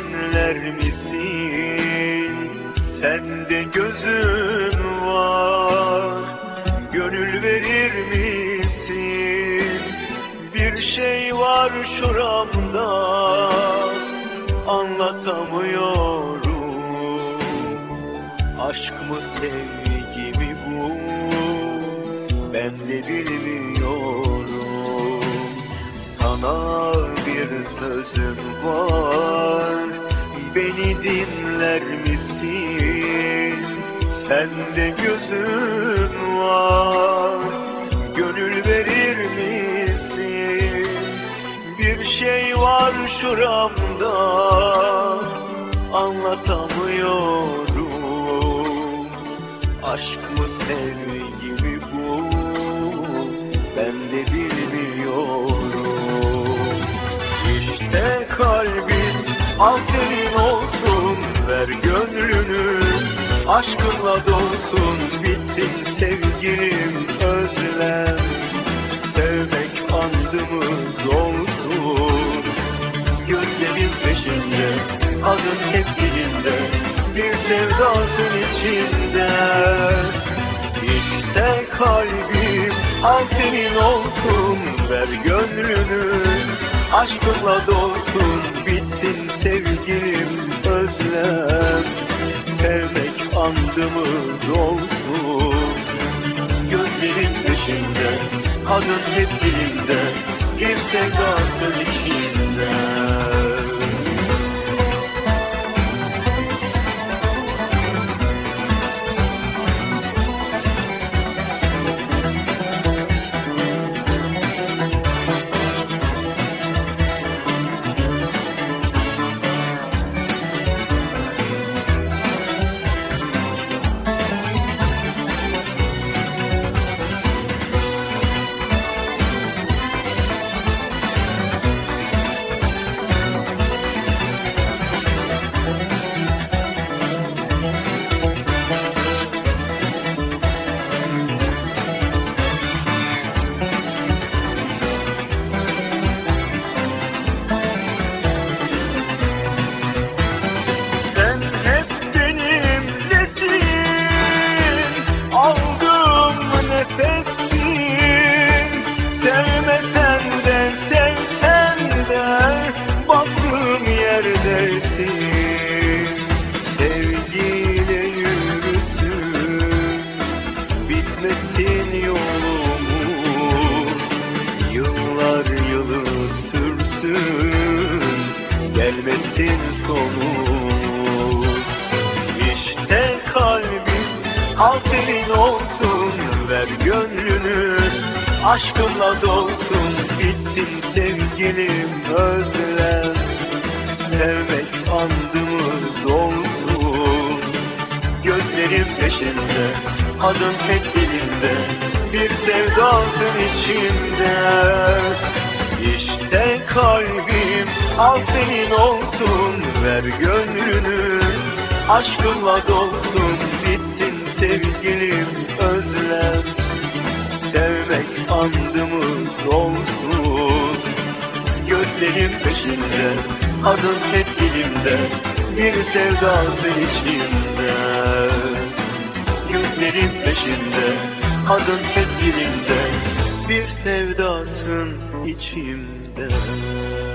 dinler misin? Sende gözüm var, gönül verir misin? Bir şey var şuramda, anlatamıyorum. Aşk mı sevgi mi bu, ben de bilmiyorum. Sana bir sözüm var, beni dinler misin? Sende gözüm var, gönül verir misin? Bir şey var şuramda, anlatamıyorum. Aşk mı sevgi mi bu, ben de bilmiyorum. İşte kalbim al senin olsun, ver gönlünü, aşkınla dolsun. Bitsin sevgilim, özlem, sevmek andımız olsun. Gözlerim peşinde, adın hep dilimde, bir sevdasın içinde. İşte kalbim al senin olsun, ver gönlünü, aşkınla dolsun. Bitsin sevgilim, özlem, sevmek andımız olsun. Gözlerin peşinde, adın hep dilimde, bir sevdasın içinde. Sevgiyle yürüsün, bitmesin yolumuz, yıllar yılı sürsün, gelmesin sonumuz. İşte kalbim al senin olsun, ver gönlünü, aşkınla dolsun. Bitsin sevgilim, özlem, sevmek andımız olsun. Gözlerim peşinde, adın hep dilimde, bir sevdasın içinde. İşte kalbim al senin olsun, ver gönlünü, aşkınla dolsun. Bitsin sevgilim, özlem, sevmek andımız olsun. Gözlerim peşinde, adın hep dilimde, bir sevdasın içimde. Gözlerim peşinde, adın hep dilimde, bir sevdasın içimde.